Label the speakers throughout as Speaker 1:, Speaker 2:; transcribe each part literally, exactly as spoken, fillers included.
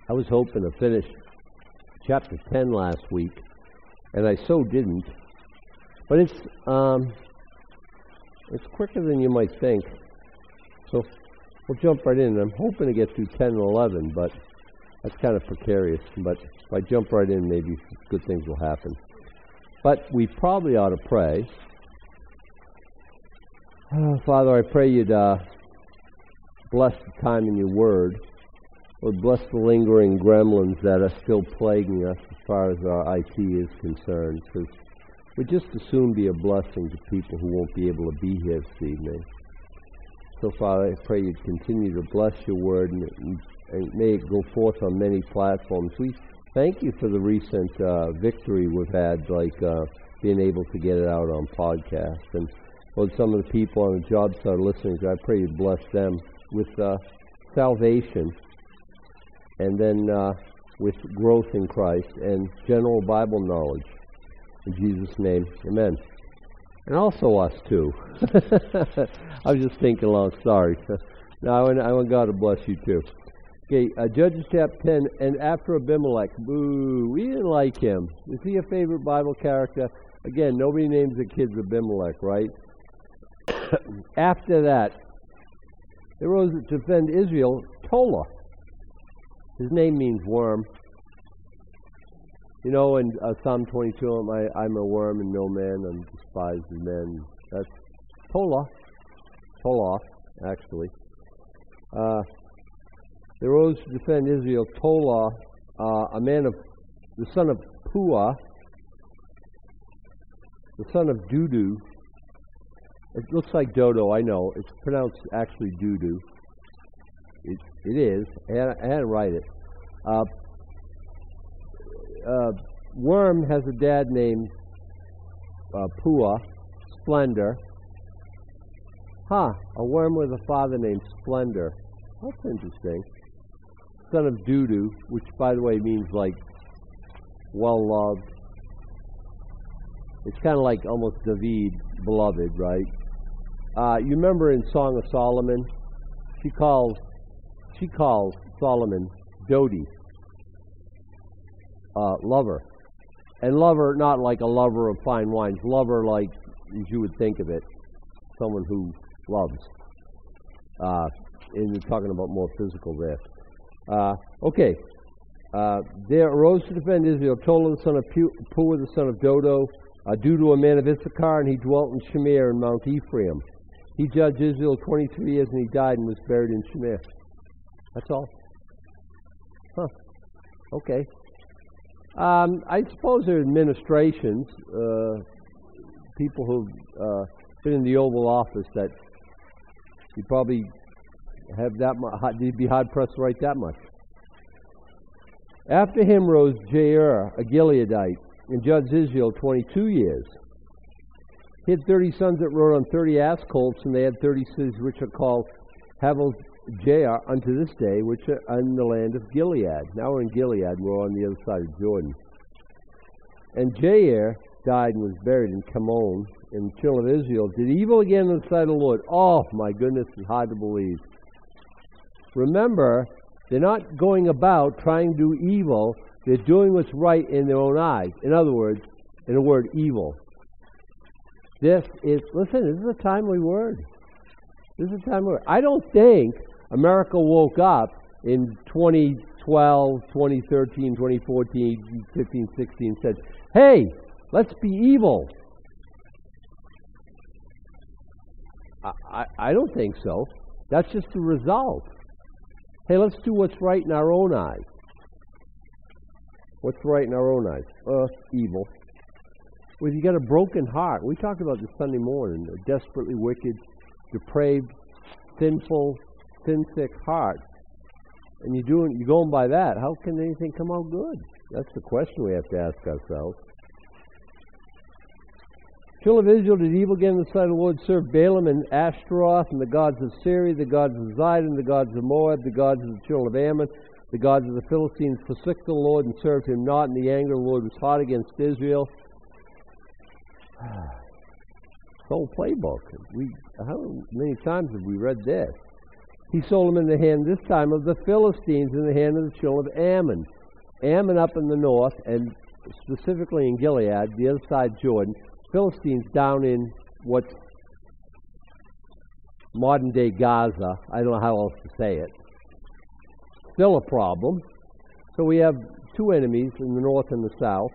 Speaker 1: I was hoping to finish chapter ten last week, and I so didn't. But it's um, it's quicker than you might think. So we'll jump right in. I'm hoping to get through ten and eleven, but that's kind of precarious. But if I jump right in, maybe good things will happen. But we probably ought to pray. Oh, Father, I pray you'd uh, bless the time in your word. Lord, bless the lingering gremlins that are still plaguing us as far as our I T is concerned, because we'd just as soon be a blessing to people who won't be able to be here this evening. So, Father, I pray you'd continue to bless your word and, and, and may it go forth on many platforms. We thank you for the recent uh, victory we've had, like uh, being able to get it out on podcast. And Lord, some of the people on the job site listening, I pray you'd bless them with uh, salvation, and then uh, with growth in Christ and general Bible knowledge. In Jesus' name, amen. And also us too. I was just thinking along, sorry. No, I want, I want God to bless you too. Okay, uh, Judges chapter ten, and after Abimelech, boo, we didn't like him. Is he a favorite Bible character? Again, nobody names their kids Abimelech, right? After that, there rose to defend Israel, Tola. His name means worm. You know, in uh, Psalm twenty-two, I'm, I, I'm a worm and no man, I'm despised of men. That's Tola. Toloth, actually. Uh, there rose to defend Israel, Tola, uh, a man of, the son of Pua, the son of Dudu. It looks like Dodo, I know. It's pronounced actually Dudu. It, it is. I had, I had to write it. Uh, uh, Worm has a dad named uh, Pua, Splendor. Huh, a worm with a father named Splendor. That's interesting. Son of Dudu, which by the way means like well-loved. It's kind of like almost David, beloved, right? Uh, you remember in Song of Solomon, she calls she calls Solomon Dodi, uh, lover, and lover not like a lover of fine wines, lover like as you would think of it, someone who loves. Uh, and you're talking about more physical there. Uh, okay, uh, there arose to defend Israel Tola the son of Pua the son of Dodo, uh, due to a man of Issachar, and he dwelt in Shamir in Mount Ephraim. He judged Israel twenty-three years, and he died and was buried in Shamir. That's all. Huh. Okay. Um, I suppose there are administrations, uh, people who've uh, been in the Oval Office that you probably have that much, you'd be hard pressed to write that much. After him rose Jair, a Gileadite, and judged Israel twenty-two years. He had thirty sons that rode on thirty ass colts, and they had thirty cities which are called Havel Jair unto this day, which are in the land of Gilead. Now we're in Gilead, we're on the other side of Jordan. And Jair died and was buried in Camon, in the children of Israel, did evil again in the sight of the Lord. Oh, my goodness, it's hard to believe. Remember, they're not going about trying to do evil. They're doing what's right in their own eyes. In other words, in a word, evil. This is, listen, this is a timely word. This is a timely word. I don't think America woke up in twenty twelve, twenty thirteen, twenty fourteen, fifteen, sixteen, and said, hey, let's be evil. I, I, I don't think so. That's just the result. Hey, let's do what's right in our own eyes. What's right in our own eyes? Uh, evil. Well, you got a broken heart. We talked about this Sunday morning. A desperately wicked, depraved, sinful, sin-sick heart. And you're doing, you're going by that. How can anything come out good? That's the question we have to ask ourselves. Children of Israel did evil again in the sight of the Lord, served Balaam and Ashtaroth, and the gods of Syria, the gods of Zidon, the gods of Moab, the gods of the children of Ammon, the gods of the Philistines, forsook the Lord and served him not, and the anger of the Lord was hot against Israel. Whole playbook. We, how many times have we read this? He sold them in the hand this time of the Philistines, in the hand of the children of Ammon. Ammon up in the north, and specifically in Gilead, the other side of Jordan. Philistines down in what's modern-day Gaza. I don't know how else to say it. Still a problem. So we have two enemies in the north and the south.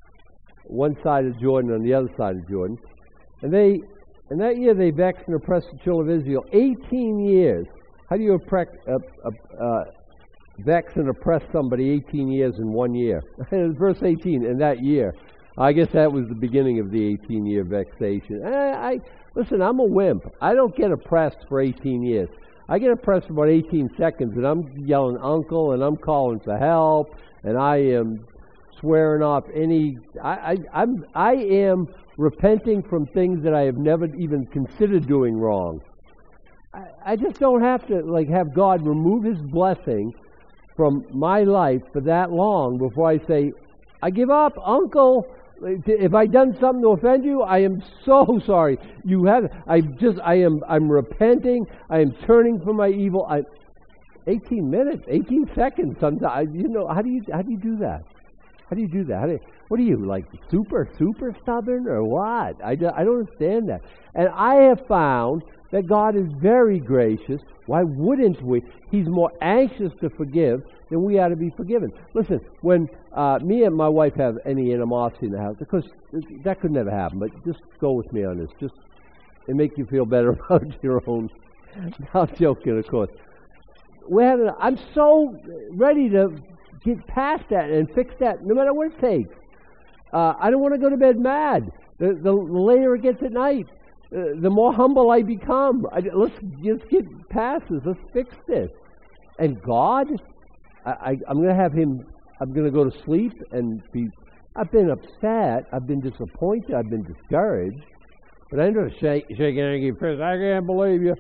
Speaker 1: One side of Jordan and the other side of Jordan. And they, in that year they vexed and oppressed the children of Israel. eighteen years. How do you oppress, uh, uh, uh, vex and oppress somebody eighteen years in one year? Verse eighteen, in that year. I guess that was the beginning of the eighteen-year vexation. I, I Listen, I'm a wimp. I don't get oppressed for eighteen years. I get oppressed for about eighteen seconds, and I'm yelling uncle, and I'm calling for help, and I am swearing off any... I, I, I'm, I am repenting from things that I have never even considered doing wrong. I, I just don't have to like have God remove His blessing from my life for that long before I say, I give up, uncle. If I done something to offend you, I am so sorry. You have. I just. I am. I'm repenting. I am turning from my evil. I, eighteen minutes, eighteen seconds. Sometimes, you know. How do you? How do you do that? How do you do that? How do you, what are you like? Super, super stubborn, or what? I, do, I don't understand that. And I have found that God is very gracious. Why wouldn't we? He's more anxious to forgive than we ought to be forgiven. Listen, when uh, me and my wife have any animosity in the house, because that could never happen, but just go with me on this. Just and make you feel better about your own. I'm joking, of course. We're having, I'm so ready to get past that and fix that, no matter what it takes. Uh, I don't want to go to bed mad. The, the later it gets at night, uh, the more humble I become. I, let's just get past this. Let's fix this. And God, I, I, I'm going to have Him, I'm going to go to sleep and be, I've been upset, I've been disappointed, I've been discouraged, but I don't shake, shake an angry fist. I can't believe you.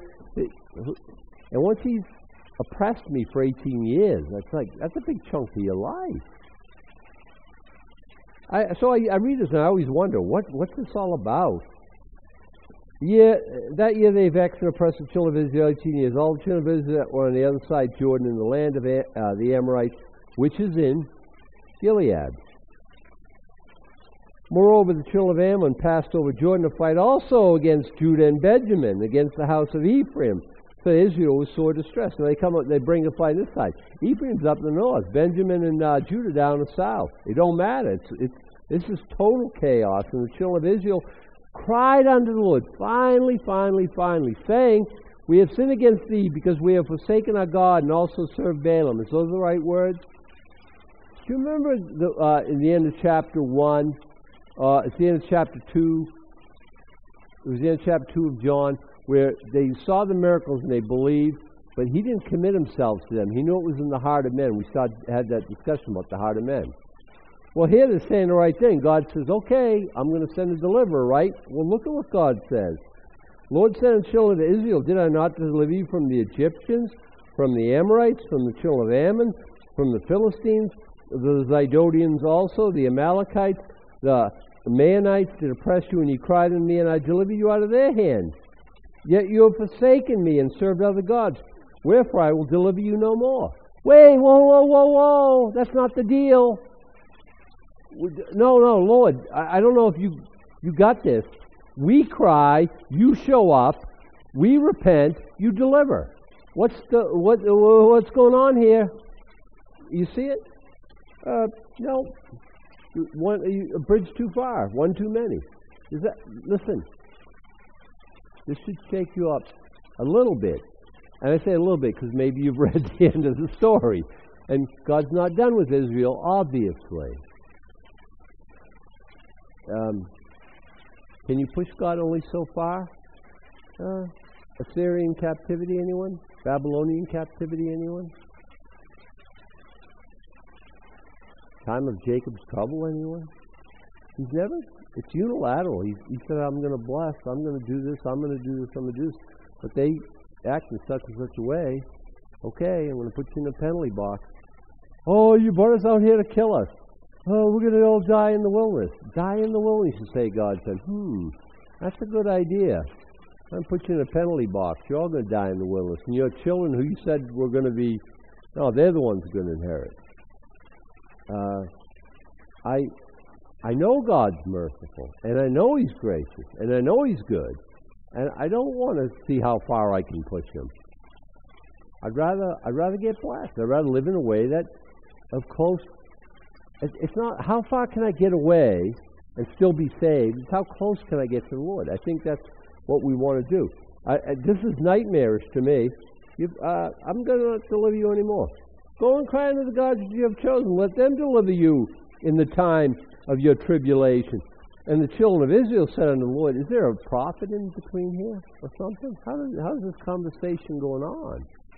Speaker 1: And once He's oppressed me for eighteen years, that's like, that's a big chunk of your life. I, so I, I read this and I always wonder, what, what's this all about? Yeah, that year they vexed and oppressed the children of Israel eighteen years. All the children of Israel were on the other side of Jordan in the land of uh, the Amorites, which is in Gilead. Moreover, the children of Ammon passed over Jordan to fight also against Judah and Benjamin, against the house of Ephraim. So Israel was sore distressed. And they come up, they bring the fight this side. Ephraim's up in the north, Benjamin and uh, Judah down the south. It don't matter. It's, it's, this is total chaos. And the children of Israel cried unto the Lord, finally, finally, finally, saying, we have sinned against thee because we have forsaken our God and also served Balaam. Is those the right words? Do you remember the, uh, in the end of chapter one, uh, it's the end of chapter two, it was the end of chapter two of John, where they saw the miracles and they believed, but he didn't commit himself to them. He knew it was in the heart of men. We started, had that discussion about the heart of men. Well, here they're saying the right thing. God says, okay, I'm going to send a deliverer, right? Well, look at what God says. Lord said unto the children of Israel, did I not deliver you from the Egyptians, from the Amorites, from the children of Ammon, from the Philistines, the Zidonians also, the Amalekites, the Maonites did oppress you, and ye cried unto me, and I delivered you out of their hand. Yet you have forsaken me and served other gods. Wherefore I will deliver you no more. Wait, whoa, whoa, whoa, whoa. That's not the deal. No, no, Lord, I, I don't know if you you got this. We cry, you show up, we repent, you deliver. What's the what? What's going on here? You see it? Uh, no, one a bridge too far, one too many. Is that? Listen, this should shake you up a little bit, and I say a little bit because maybe you've read the end of the story, and God's not done with Israel, obviously. Um, can you push God only so far? Uh, Assyrian captivity, anyone? Babylonian captivity, anyone? Time of Jacob's trouble, anyone? He's never, it's unilateral. He, he said, I'm going to bless, I'm going to do this, I'm going to do this, I'm going to do this. But they act in such and such a way, okay, I'm going to put you in a penalty box. Oh, you brought us out here to kill us. Oh, we're going to all die in the wilderness. Die in the wilderness, you say, God said. Hmm, that's a good idea. I'm put you in a penalty box. You're all going to die in the wilderness. And your children who you said were going to be, no, they're the ones who are going to inherit. Uh, I, I know God's merciful, and I know He's gracious, and I know He's good, and I don't want to see how far I can push Him. I'd rather, I'd rather get blessed. I'd rather live in a way that, of close. It's not how far can I get away and still be saved. It's how close can I get to the Lord. I think that's what we want to do. I, I, this is nightmarish to me. You, uh, I'm going to not deliver you anymore. Go and cry unto the gods that you have chosen. Let them deliver you in the time of your tribulation. And the children of Israel said unto the Lord, is there a prophet in between here or something? How does, how is this conversation going on?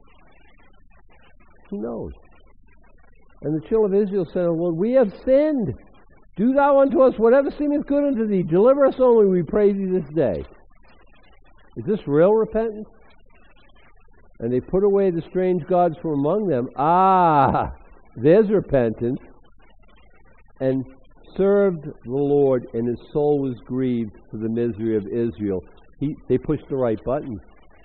Speaker 1: Who knows? And the children of Israel said unto the Lord, we have sinned. Do thou unto us whatever seemeth good unto thee. Deliver us only, we pray thee, this day. Is this real repentance? And they put away the strange gods from among them. Ah, there's repentance. And served the Lord, and his soul was grieved for the misery of Israel. He, they pushed the right buttons.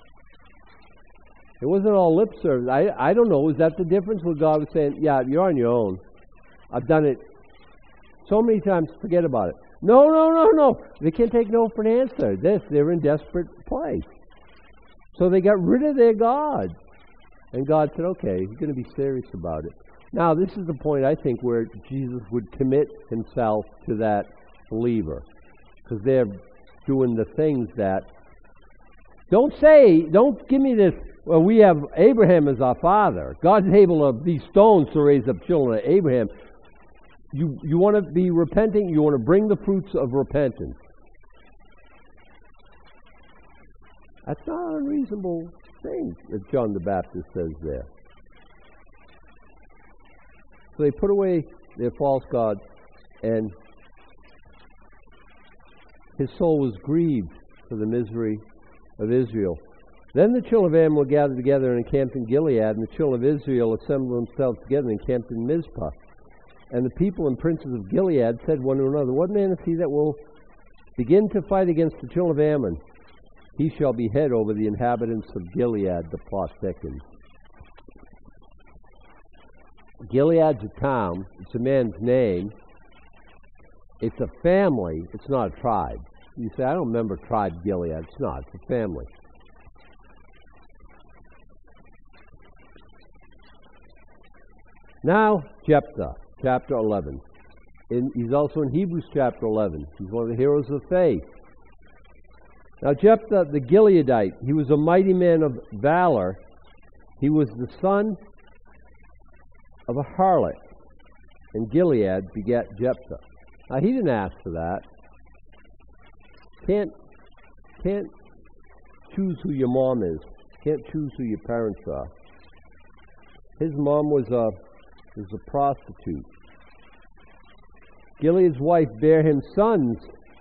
Speaker 1: It wasn't all lip service. I, I don't know. Was that the difference where God was saying, yeah, you're on your own. I've done it so many times, forget about it. No, no, no, no. They can't take no for an answer. This, they're in desperate place. So they got rid of their God. And God said, okay, he's going to be serious about it. Now, this is the point, I think, where Jesus would commit himself to that believer. Because they're doing the things that... Don't say, don't give me this, well, we have Abraham as our father. God's able of these stones to raise up children of Abraham. You, you want to be repenting, you want to bring the fruits of repentance. That's not an unreasonable thing that John the Baptist says there. So they put away their false gods, and his soul was grieved for the misery of Israel. Then the children of Ammon were gathered together and encamped in Gilead, and the children of Israel assembled themselves together and encamped in Mizpah. And the people and princes of Gilead said one to another, what man is he that will begin to fight against the children of Ammon? He shall be head over the inhabitants of Gilead, the plot thickens. Gilead's a town. It's a man's name. It's a family. It's not a tribe. You say, I don't remember tribe Gilead. It's not. It's a family. Now, Jephthah, chapter eleven. In, he's also in Hebrews chapter eleven. He's one of the heroes of faith. Now, Jephthah the Gileadite, he was a mighty man of valor. He was the son of a harlot, and Gilead begat Jephthah. Now, he didn't ask for that. Can't, can't choose who your mom is. Can't choose who your parents are. His mom was a, was a prostitute. Gilead's wife bare him sons.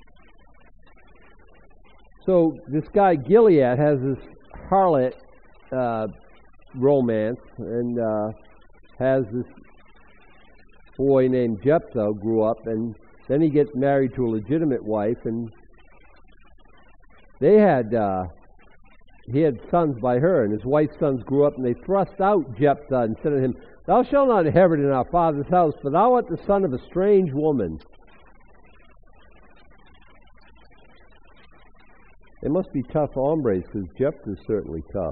Speaker 1: So this guy Gilead has this harlot uh, romance, and uh, has this boy named Jephthah grew up, and then he gets married to a legitimate wife, and they had uh, he had sons by her, and his wife's sons grew up, and they thrust out Jephthah and said to him, thou shalt not inherit in our father's house, for thou art the son of a strange woman. They must be tough hombres, because Jephthah's certainly tough.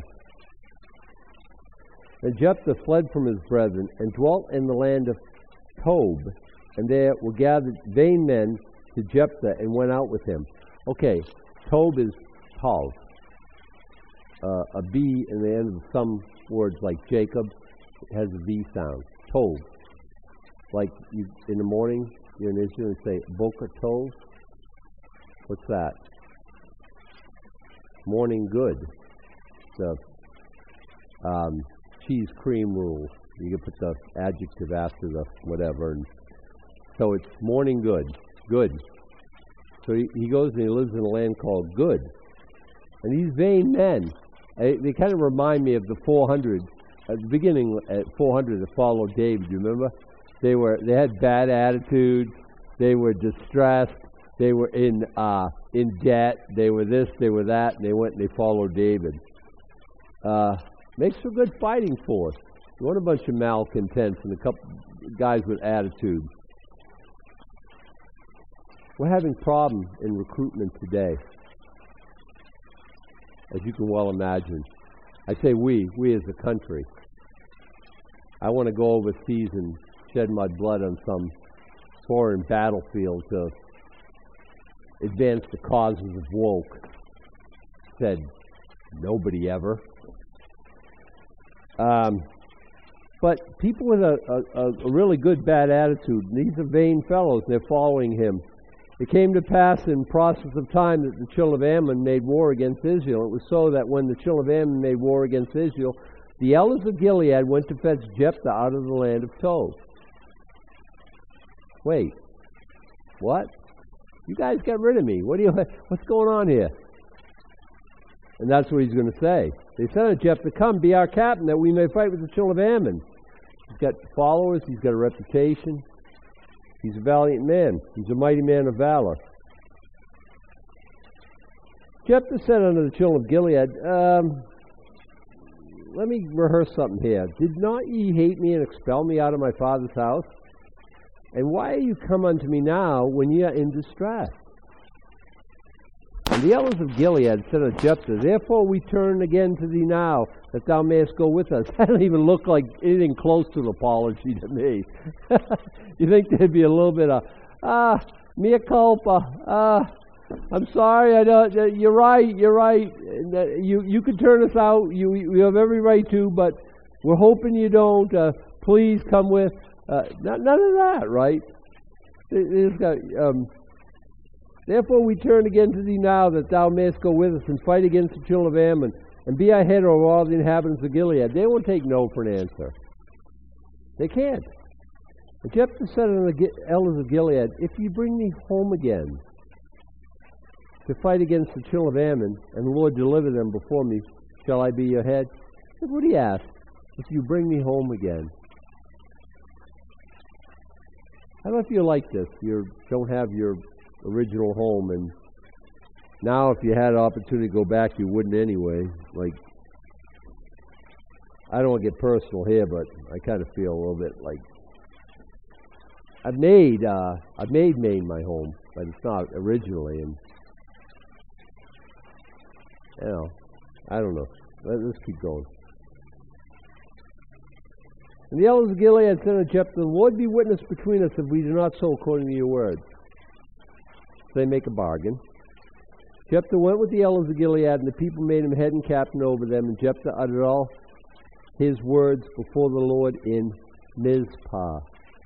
Speaker 1: And Jephthah fled from his brethren, and dwelt in the land of Tob, and there were gathered vain men to Jephthah, and went out with him. Okay, Tob is Tav. Uh, a B in the end of some words, like Jacob, it has a V sound. Tob. Like you, in the morning, you're in Israel and say, Boker Tov. What's that? Morning good. The um, cheese cream rule. You can put the adjective after the whatever. And so it's morning good. Good. So he, he goes and he lives in a land called Good. And these vain men, they, they kind of remind me of the four hundred, at the beginning at four hundred that followed David, you remember? They were they had bad attitudes, they were distressed, They were in uh, in debt. They were this, they were that, and they went and they followed David. Uh, makes for good fighting force. You want a bunch of malcontents and a couple guys with attitude. We're having problems in recruitment today, as you can well imagine. I say we, we as a country. I want to go overseas and shed my blood on some foreign battlefield to advance the causes of woke. Said nobody ever. Um, but people with a, a, a really good bad attitude, these are vain fellows, they're following him. It came to pass in process of time that the children of Ammon made war against Israel. It was so that when the children of Ammon made war against Israel, the elders of Gilead went to fetch Jephthah out of the land of Tob. Wait, what? You guys got rid of me. What do you? What's going on here? And that's what he's going to say. They said to Jephthah, "Come, be our captain, that we may fight with the children of Ammon." He's got followers. He's got a reputation. He's a valiant man. He's a mighty man of valor. Jephthah said unto the children of Gilead, um, let me rehearse something here. Did not ye hate me and expel me out of my father's house? And why are you come unto me now when ye are in distress? And the elders of Gilead said unto Jephthah, therefore we turn again to thee now, that thou mayest go with us. That don't even look like anything close to an apology to me. You think there'd be a little bit of, ah, mea culpa, ah, I'm sorry, I don't, you're right, you're right. You you could turn us out, you, you have every right to, but we're hoping you don't. Uh, please come with. Uh, none of that, right? Got, um, Therefore we turn again to thee now, that thou mayest go with us and fight against the children of Ammon, and be our head over all the inhabitants of Gilead. They won't take no for an answer. They can't. And Jephthah said unto the elders of Gilead, if you bring me home again to fight against the children of Ammon, and the Lord deliver them before me, shall I be your head? That's what he asked. If you bring me home again. How about if you like this? You don't have your original home, and now if you had an opportunity to go back, you wouldn't anyway. Like, I don't want to get personal here, but I kind of feel a little bit like I've made uh, I've made Maine my home, but it's not originally, and you know, I don't know. Let, let's keep going. And the elders of Gilead said unto Jephthah, the Lord be witness between us if we do not so according to your word. So they make a bargain. Jephthah went with the elders of Gilead, and the people made him head and captain over them, and Jephthah uttered all his words before the Lord in Mizpah.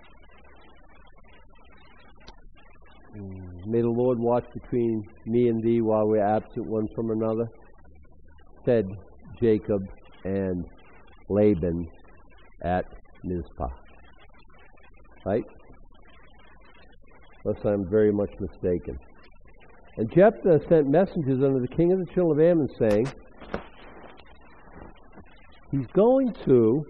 Speaker 1: May the Lord watch between me and thee while we're absent one from another, said Jacob and Laban at Mizpah. Right? Unless I'm very much mistaken. And Jephthah sent messengers unto the king of the children of Ammon, saying, he's going to,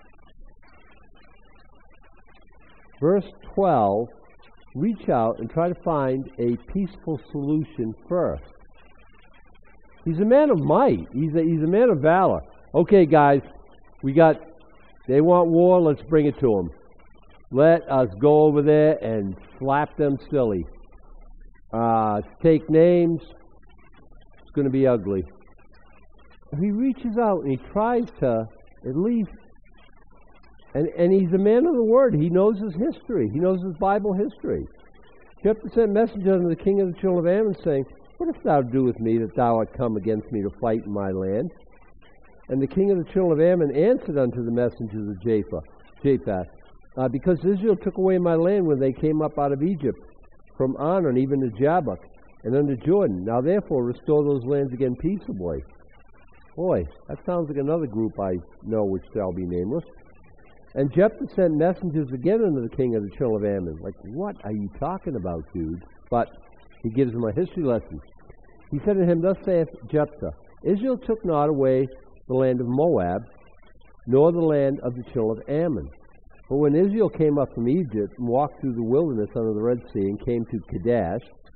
Speaker 1: verse twelve, reach out and try to find a peaceful solution first. He's a man of might. He's a, he's a man of valor. Okay, guys, we got, they want war, let's bring it to them. Let us go over there and slap them silly. Uh, take names, it's going to be ugly. He reaches out and he tries to at least, and, and he's a man of the word. He knows his history. He knows his Bible history. Jephthah sent messengers unto the king of the children of Ammon, saying, what dost thou do with me, that thou art come against me to fight in my land? And the king of the children of Ammon answered unto the messengers of Japheth, Japheth uh, because Israel took away my land when they came up out of Egypt, from Arnon even to Jabbok, and unto Jordan. Now therefore restore those lands again peaceably. Boy, that sounds like another group I know which shall be nameless. And Jephthah sent messengers again unto the king of the children of Ammon. Like, what are you talking about, dude? But he gives him a history lesson. He said to him, thus saith Jephthah, Israel took not away the land of Moab, nor the land of the children of Ammon. But when Israel came up from Egypt and walked through the wilderness under the Red Sea and came to Kadesh,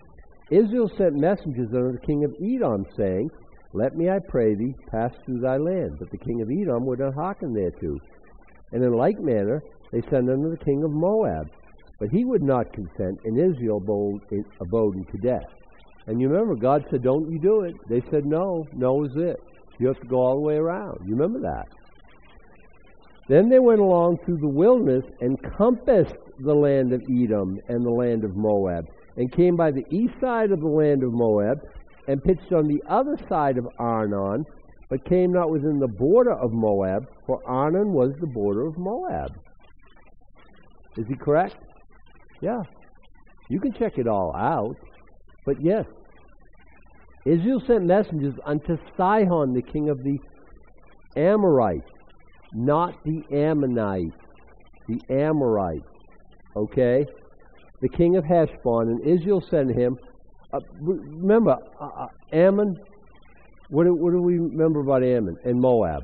Speaker 1: Israel sent messengers unto the king of Edom, saying, Let me, I pray thee, pass through thy land. But the king of Edom would not hearken thereto. And in like manner they sent unto the king of Moab. But he would not consent, and Israel abode in, abode in Kadesh. And you remember, God said, don't you do it. They said, no, no is it. You have to go all the way around. You remember that. Then they went along through the wilderness and compassed the land of Edom and the land of Moab, and came by the east side of the land of Moab, and pitched on the other side of Arnon, but came not within the border of Moab, for Arnon was the border of Moab. Is he correct? Yeah. You can check it all out. But yes, Israel sent messengers unto Sihon, the king of the Amorites, not the Ammonites, the Amorites. Okay? The king of Heshbon, and Israel sent him. Uh, remember, uh, uh, Ammon, what do, what do we remember about Ammon and Moab?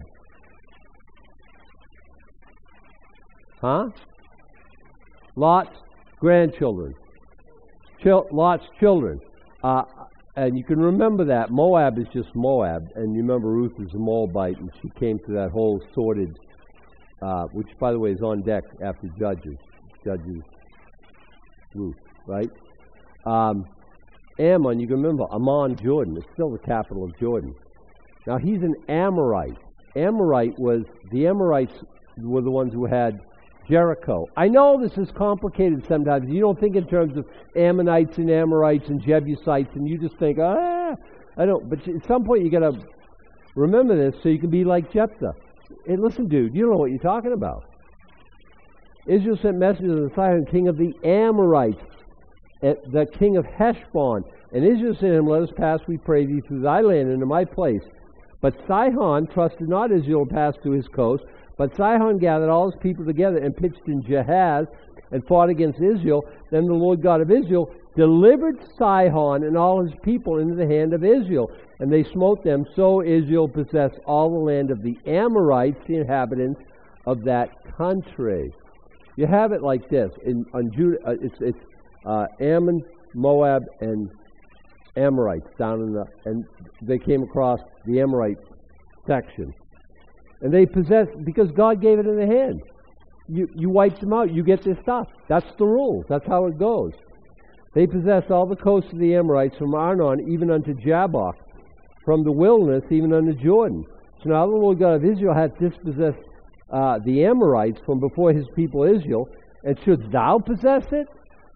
Speaker 1: Huh? Lot's grandchildren. Chil- Lot's children. Uh, and you can remember that. Moab is just Moab. And you remember Ruth is a Moabite, and she came to that whole sordid, uh, which, by the way, is on deck after Judges. Judges, Ruth, right? Um, Ammon, you can remember, Ammon, Jordan. It's still the capital of Jordan. Now, he's an Amorite. Amorite was, the Amorites were the ones who had Jericho. I know this is complicated sometimes. You don't think in terms of Ammonites and Amorites and Jebusites, and you just think, ah, I don't. But at some point you got to remember this so you can be like Jephthah. Hey, listen, dude, you don't know what you're talking about. Israel sent messengers to Sihon, king of the Amorites, the king of Heshbon. And Israel said to him, Let us pass, we pray thee, through thy land into my place. But Sihon trusted not Israel to pass to his coast, but Sihon gathered all his people together and pitched in Jahaz and fought against Israel. Then the Lord God of Israel delivered Sihon and all his people into the hand of Israel, and they smote them. So Israel possessed all the land of the Amorites, the inhabitants of that country. You have it like this in on Judah. Uh, it's it's uh, Ammon, Moab, and Amorites down in the, and they came across the Amorite section. And they possess, because God gave it in their hand. You, you wipe them out, you get their stuff. That's the rules. That's how it goes. They possess all the coasts of the Amorites from Arnon even unto Jabbok, from the wilderness even unto Jordan. So now the Lord God of Israel hath dispossessed uh, the Amorites from before his people Israel, and should thou possess it?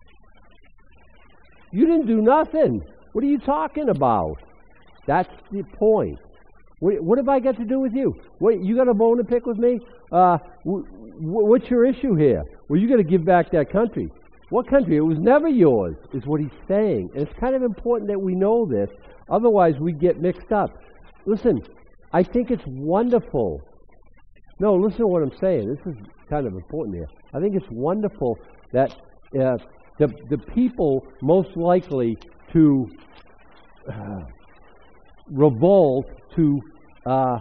Speaker 1: You didn't do nothing. What are you talking about? That's the point. What, what have I got to do with you? What, you got a bone to pick with me? Uh, w- w- what's your issue here? Well, you got to give back that country. What country? It was never yours, is what he's saying. And it's kind of important that we know this. Otherwise, we get mixed up. Listen, I think it's wonderful. No, listen to what I'm saying. This is kind of important here. I think it's wonderful that uh, the, the people most likely to uh, revolt to uh,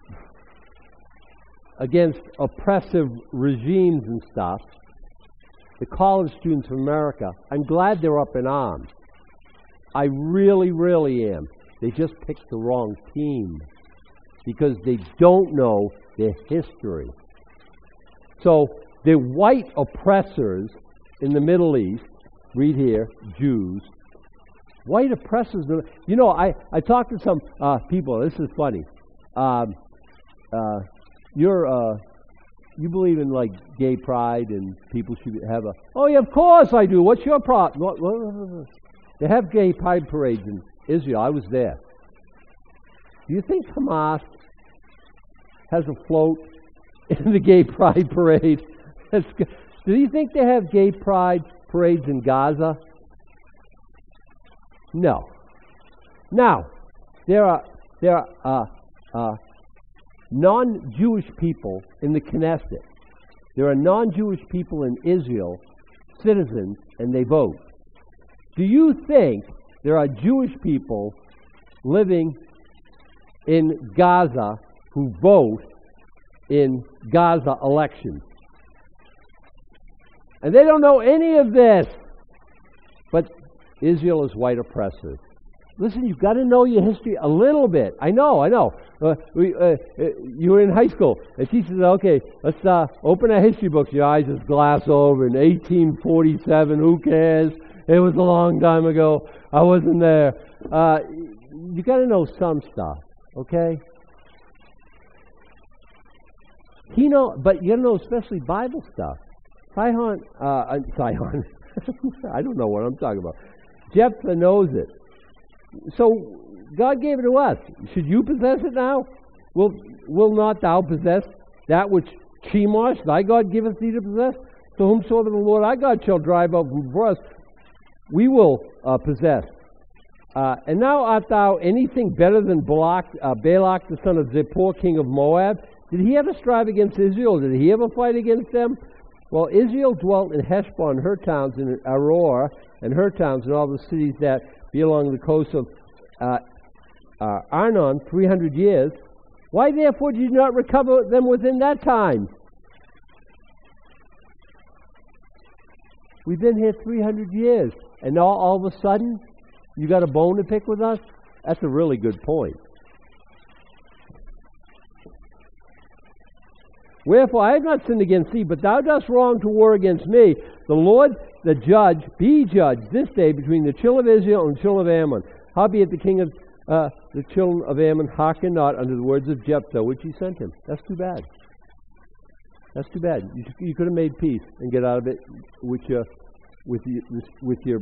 Speaker 1: against oppressive regimes and stuff, the college students of America, I'm glad they're up in arms. I really, really am. They just picked the wrong team because they don't know their history. So the white oppressors in the Middle East, read here, Jews, white oppressors. You know, I, I talked to some uh, people. This is funny. Um, uh, you're uh, you believe in like gay pride and people should have a. Oh yeah, of course I do. What's your problem? What, what, what, they have gay pride parades in Israel. I was there. Do you think Hamas has a float in the gay pride parade? Do you think they have gay pride parades in Gaza? No. Now, there are there are uh, uh, non-Jewish people in the Knesset. There are non-Jewish people in Israel, citizens, and they vote. Do you think there are Jewish people living in Gaza who vote in Gaza elections? And they don't know any of this. But Israel is white oppressors. Listen, you've got to know your history a little bit. I know, I know. Uh, we, uh, uh, you were in high school, and she says, okay, let's uh, open our history books. Your eyes just glass over. In eighteen forty-seven, who cares? It was a long time ago. I wasn't there. Uh, you got to know some stuff, okay? He know, but you got to know especially Bible stuff. Sihon, uh, Sihon. I don't know what I'm talking about. Jephthah knows it. So God gave it to us. Should you possess it now? Will will not thou possess that which Chemosh, thy God, giveth thee to possess? So whomsoever the Lord our God shall drive out before us, we will uh, possess. Uh, and now art thou anything better than Balak, uh, Balak the son of Zippor, king of Moab? Did he ever strive against Israel? Did he ever fight against them? Well, Israel dwelt in Heshbon, her towns, in Aroer, and her towns, and all the cities that be along the coast of uh, uh, Arnon, three hundred years. Why therefore did you not recover them within that time? We've been here three hundred years, and now all of a sudden, you got a bone to pick with us? That's a really good point. Wherefore I have not sinned against thee, but thou dost wrong to war against me. The Lord, the judge, be judge this day between the children of Israel and the children of Ammon. Howbeit the king of uh, the children of Ammon hearkened not unto the words of Jephthah, which he sent him. That's too bad. That's too bad. You, you could have made peace and get out of it with your, with your, with your.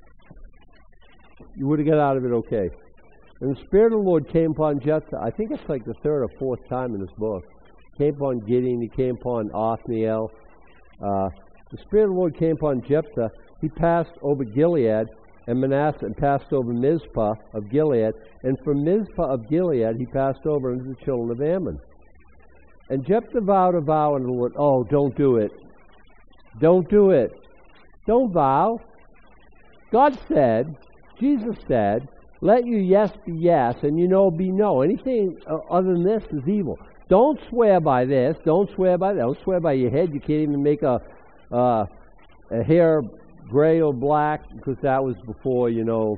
Speaker 1: You would have got out of it okay. And the Spirit of the Lord came upon Jephthah. I think it's like the third or fourth time in this book. Came upon Gideon, he came upon Othniel. Uh, the Spirit of the Lord came upon Jephthah. He passed over Gilead and Manasseh, and passed over Mizpah of Gilead. And from Mizpah of Gilead he passed over into the children of Ammon. And Jephthah vowed a vow unto the Lord. Oh, don't do it. Don't do it. Don't vow. God said, Jesus said, let your yes be yes and your no be no. Anything other than this is evil. Don't swear by this. Don't swear by that. Don't swear by your head. You can't even make a uh, a hair gray or black, because that was before, you know,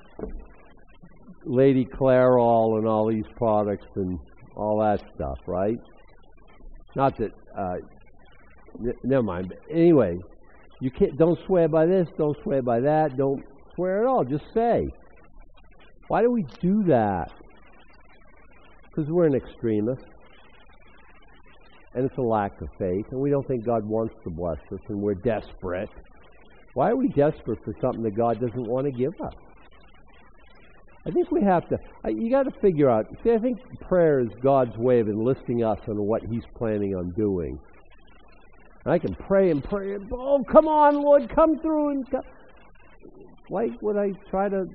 Speaker 1: Lady Clairol and all these products and all that stuff, right? Not that. Uh, n- never mind. But anyway, you can't. Don't swear by this. Don't swear by that. Don't swear at all. Just say. Why do we do that? Because we're an extremist. And it's a lack of faith, and we don't think God wants to bless us, and we're desperate. Why are we desperate for something that God doesn't want to give us? I think we have to, you got to figure out, see, I think prayer is God's way of enlisting us on what He's planning on doing. And I can pray and pray, and, oh, come on, Lord, come through. And come. Why would I try to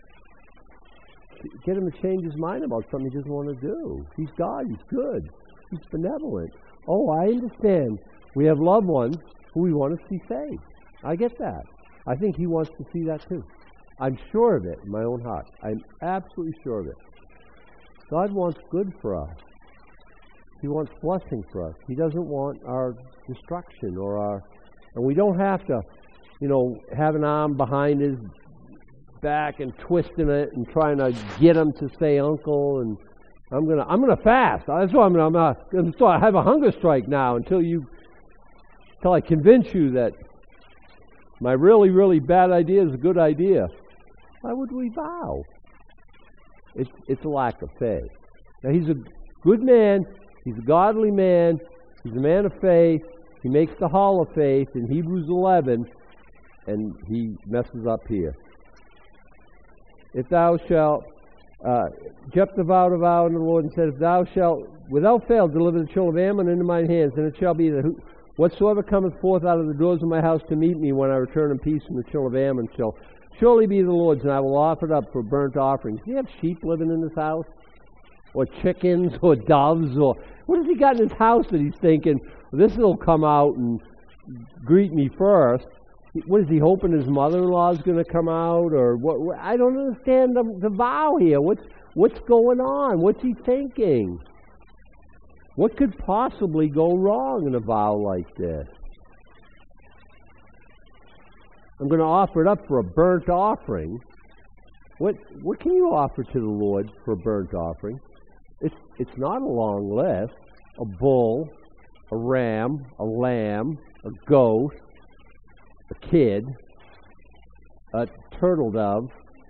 Speaker 1: get Him to change His mind about something He doesn't want to do? He's God, He's good, He's benevolent. Oh, I understand. We have loved ones who we want to see saved. I get that. I think He wants to see that too. I'm sure of it in my own heart. I'm absolutely sure of it. God wants good for us. He wants blessing for us. He doesn't want our destruction or our... And we don't have to, you know, have an arm behind His back and twisting it and trying to get Him to say uncle and I'm gonna, I'm gonna fast. That's why I'm gonna, I'm gonna, I'm gonna have a hunger strike now until you, until I convince you that my really, really bad idea is a good idea. Why would we vow? It's, it's a lack of faith. Now he's a good man. He's a godly man. He's a man of faith. He makes the hall of faith in Hebrews eleven, and he messes up here. If thou shalt Uh, Jephthah vowed a vow unto the Lord and said, if thou shalt without fail deliver the children of Ammon into mine hands, then it shall be that whatsoever cometh forth out of the doors of my house to meet me when I return in peace from the children of Ammon shall surely be the Lord's, and I will offer it up for burnt offerings. Do you have sheep living in this house? Or chickens or doves? Or what has he got in his house that he's thinking, this will come out and greet me first? What is he hoping his mother-in-law is going to come out, or what? what I don't understand the, the vow here. What's what's going on? What's he thinking? What could possibly go wrong in a vow like this? I'm going to offer it up for a burnt offering. What what can you offer to the Lord for a burnt offering? It's it's not a long list. A bull, a ram, a lamb, a goat, a kid, a turtle dove.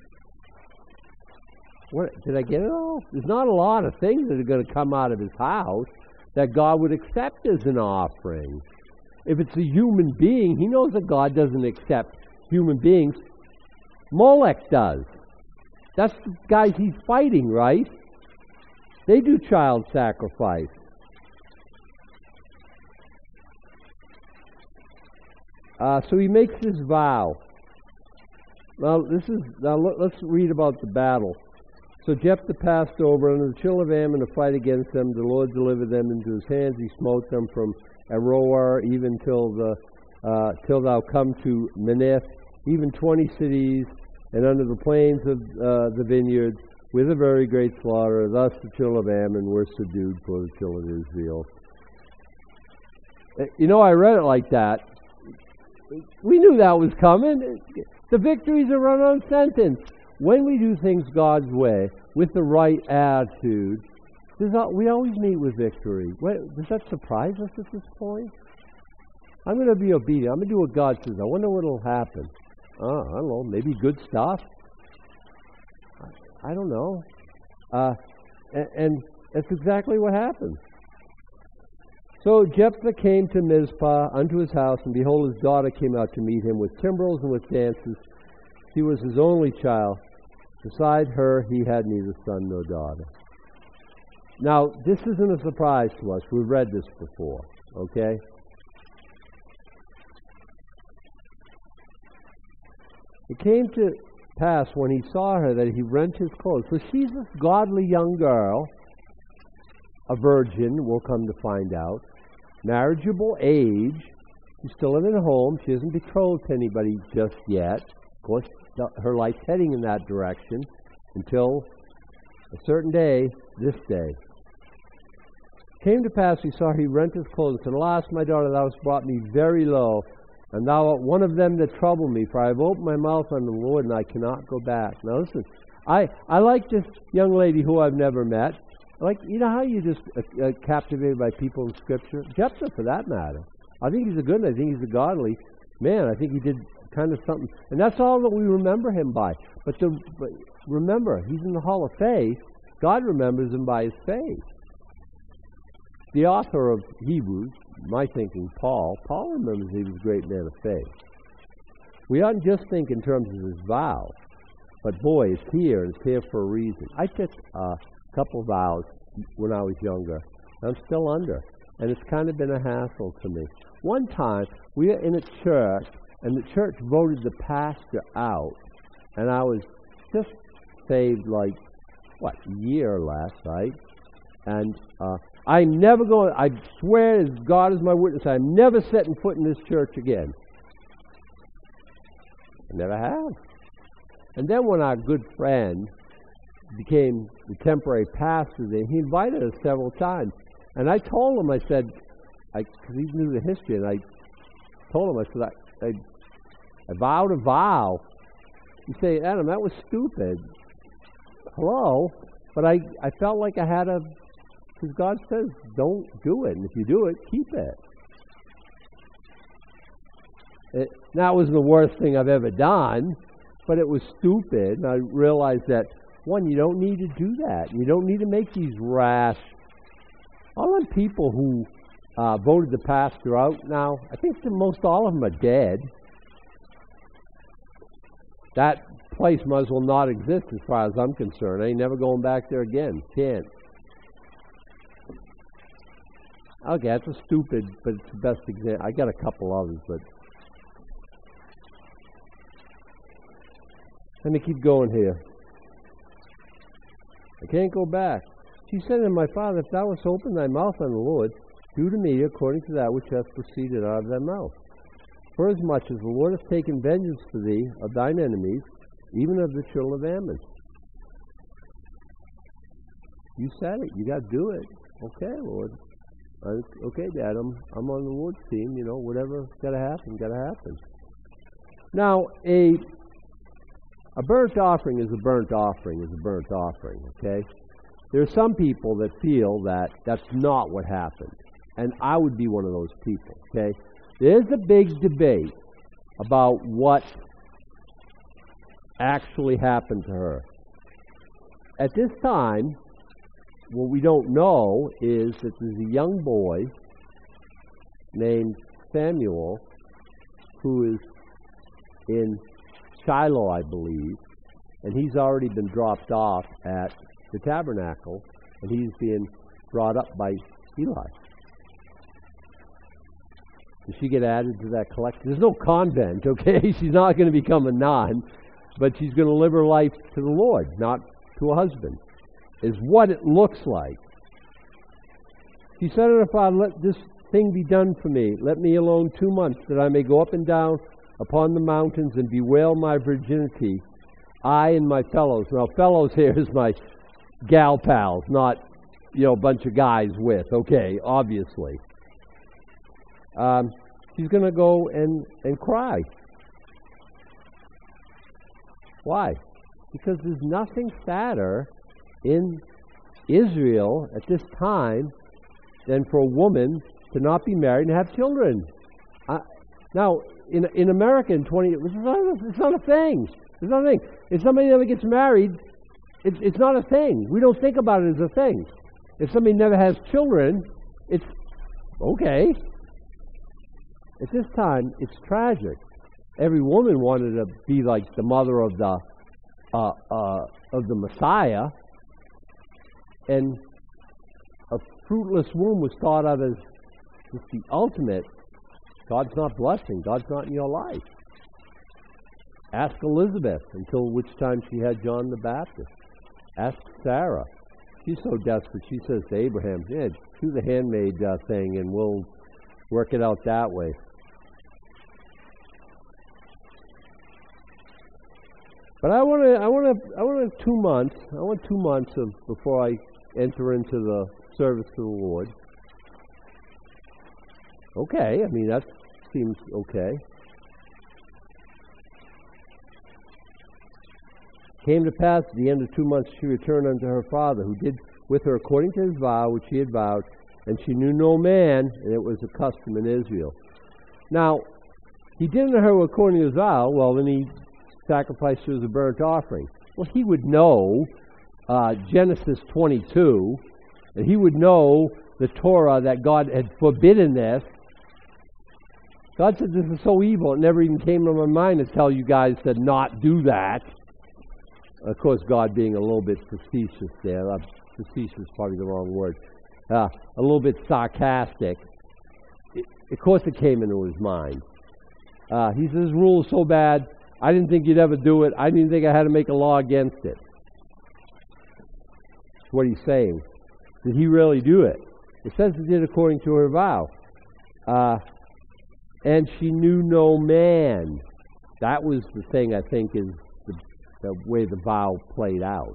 Speaker 1: What, did I get it all? There's not a lot of things that are going to come out of his house that God would accept as an offering. If it's a human being, he knows that God doesn't accept human beings. Molech does. That's the guys he's fighting, right? They do child sacrifice. Uh, so he makes this vow. Now this is now let's read about the battle. So Jephthah passed over under the children of Ammon to fight against them. The Lord delivered them into his hands. He smote them from Aroer even till the uh, till thou come to Meneth, even twenty cities, and under the plains of uh, the vineyards, with a very great slaughter. Thus the children of Ammon were subdued for the children of Israel. You know, I read it like that. We knew that was coming. The victory's a run-on sentence. When we do things God's way, with the right attitude, not, we always meet with victory. What, does that surprise us at this point? I'm going to be obedient. I'm going to do what God says. I wonder what will happen. Uh, I don't know. Maybe good stuff. I don't know. Uh, and, and that's exactly what happened. So Jephthah came to Mizpah unto his house, and behold, his daughter came out to meet him with timbrels and with dances. She was his only child. Beside her, he had neither son nor daughter. Now, this isn't a surprise to us. We've read this before, okay? It came to pass when he saw her that he rent his clothes. So she's this godly young girl, a virgin, we'll come to find out, marriageable age. She's still living at home. She isn't betrothed to anybody just yet. Of course, her life's heading in that direction until a certain day, this day. Came to pass, he saw he rent his clothes, and said, Alas, my daughter, thou hast brought me very low, and thou art one of them that trouble me, for I have opened my mouth unto the Lord, and I cannot go back. Now listen, I, I like this young lady who I've never met. Like, you know how you just uh, uh, captivated by people in Scripture? Jephthah, for that matter. I think he's a good one. I think he's a godly man. I think he did kind of something. And that's all that we remember him by. But, the, but remember, he's in the Hall of Faith. God remembers him by his faith. The author of Hebrews, my thinking, Paul, Paul remembers he was a great man of faith. We oughtn't just think in terms of his vow. But boy, it's here, and it's here for a reason. I took a couple vows when I was younger. I'm still under. And it's kind of been a hassle to me. One time, we were in a church, and the church voted the pastor out. And I was just saved like, what, a year or less, right? And uh, I'm never going, I swear as God is my witness, I'm never setting foot in this church again. I never have. And then when our good friend became the temporary pastor there, he invited us several times. And I told him, I said, because he knew the history, and I told him, I said, I, I, I vowed a vow. You say, Adam, that was stupid. Hello? But I, I felt like I had a, because God says, don't do it. And if you do it, keep it. it. That was the worst thing I've ever done, but it was stupid. And I realized that, one, you don't need to do that. You don't need to make these rash. All them people who uh, voted the pastor out now, I think that most all of them are dead. That place might as well not exist as far as I'm concerned. I ain't never going back there again. Can't. Okay, that's a stupid, but it's the best example. I got a couple others, but let me keep going here. I can't go back. She said to my father, if thou hast opened thy mouth unto the Lord, do to me according to that which hath proceeded out of thy mouth. For as much as the Lord hath taken vengeance for thee of thine enemies, even of the children of Ammon. You said it. You got to do it. Okay, Lord. Okay, Dad, I'm, I'm on the Lord's team. You know, whatever's got to happen, got to happen. Now, a a burnt offering is a burnt offering is a burnt offering, okay? There are some people that feel that that's not what happened, and I would be one of those people, okay? There's a big debate about what actually happened to her. At this time, what we don't know is that there's a young boy named Samuel who is in Shiloh, I believe, and he's already been dropped off at the tabernacle, and he's being brought up by Eli. Does she get added to that collection? There's no convent, okay? She's not going to become a nun, but she's going to live her life to the Lord, not to a husband, is what it looks like. She said to her father, "Let this thing be done for me. Let me alone two months, that I may go up and down upon the mountains and bewail my virginity, I and my fellows." Now, fellows here is my gal pals, not, you know, a bunch of guys with, okay, obviously. Um, she's going to go and, and cry. Why? Because there's nothing sadder in Israel at this time than for a woman to not be married and have children. Uh, now, in in America in twenty, it's not, it's not a thing. It's not a thing. If somebody never gets married, it's it's not a thing. We don't think about it as a thing. If somebody never has children, it's okay. At this time, it's tragic. Every woman wanted to be like the mother of the uh, uh, of the Messiah, and a fruitless womb was thought of as just the ultimate. God's not blessing. God's not in your life. Ask Elizabeth, until which time she had John the Baptist. Ask Sarah. She's so desperate. She says to Abraham, "Yeah, do the handmaid uh, thing, and we'll work it out that way." But I want to, I want to, I want to two months. I want two months of before I enter into the service of the Lord. Okay, I mean that seems okay. Came to pass at the end of two months she returned unto her father, who did with her according to his vow which he had vowed, and she knew no man, and it was a custom in Israel. Now, he did unto her according to his vow. Well, then he sacrificed her as a burnt offering. Well, he would know uh, Genesis twenty-two, and he would know the Torah that God had forbidden this. God said, "This is so evil, it never even came to my mind to tell you guys to not do that." Of course, God being a little bit facetious there. Uh, facetious is probably the wrong word. Uh, a little bit sarcastic. It, of course it came into his mind. Uh, he says, "This rule is so bad, I didn't think you'd ever do it. I didn't think I had to make a law against it." That's what he's saying. Did he really do it? It says he did according to her vow. Uh, and she knew no man. That was the thing, I think, is the, the way the vow played out.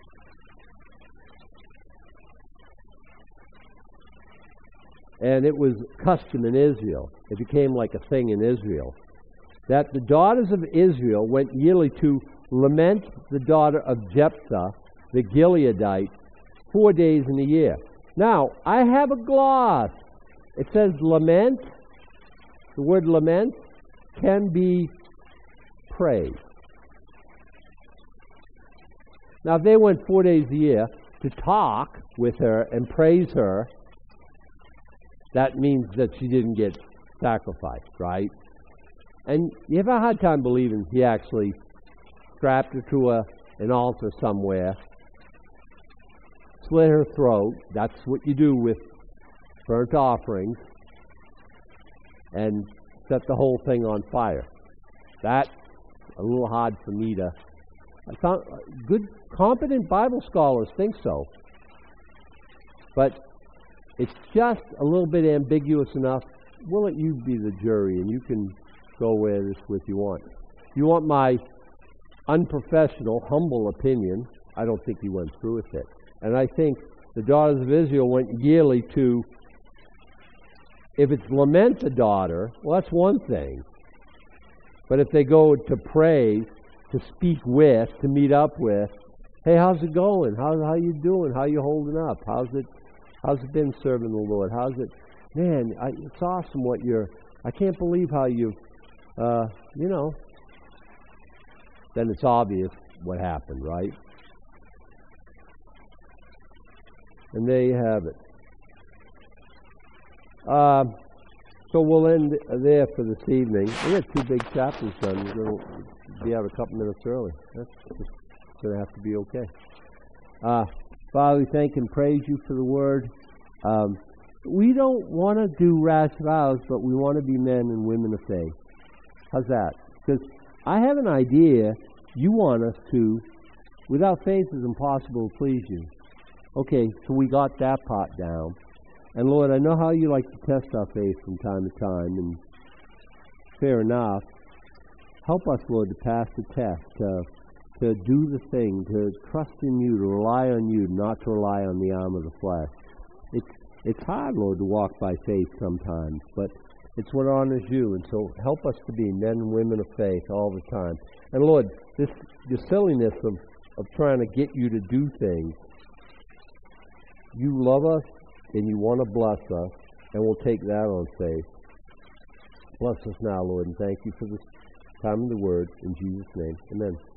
Speaker 1: And it was custom in Israel. It became like a thing in Israel. That the daughters of Israel went yearly to lament the daughter of Jephthah, the Gileadite, four days in a year. Now, I have a gloss. It says lament. The word lament can be praise. Now, if they went four days a year to talk with her and praise her, that means that she didn't get sacrificed, right? And you have a hard time believing he actually strapped her to a, an altar somewhere, slit her throat. That's what you do with burnt offerings, and set the whole thing on fire. That's a little hard for me to... I found good, competent Bible scholars think so. But it's just a little bit ambiguous enough. We'll let you be the jury, and you can go where this with you want. You want my unprofessional, humble opinion? I don't think he went through with it. And I think the daughters of Israel went yearly to, if it's lament the daughter, well, that's one thing. But if they go to pray, to speak with, to meet up with, hey, how's it going? How how you doing? How you holding up? How's it how's it been serving the Lord? How's it? Man, I, it's awesome what you're. I can't believe how you, uh, you know. Then it's obvious what happened, right? And there you have it. Uh, so we'll end there for this evening. We got two big chapters done. We're going to be out a couple minutes early. That's going to have to be okay. Uh, Father, we thank and praise you for the word. Um, we don't want to do rash vows, but we want to be men and women of faith. How's that? Because I have an idea you want us to. Without faith, it's impossible to please you. Okay, so we got that part down. And Lord, I know how you like to test our faith from time to time, and fair enough. Help us, Lord, to pass the test, to, to do the thing, to trust in you, to rely on you, not to rely on the arm of the flesh. It's, it's hard, Lord, to walk by faith sometimes, but it's what honors you, and so help us to be men and women of faith all the time. And Lord, this the silliness of, of trying to get you to do things, you love us, and you want to bless us, and we'll take that on faith. Bless us now, Lord, and thank you for this time of the word. In Jesus' name, amen.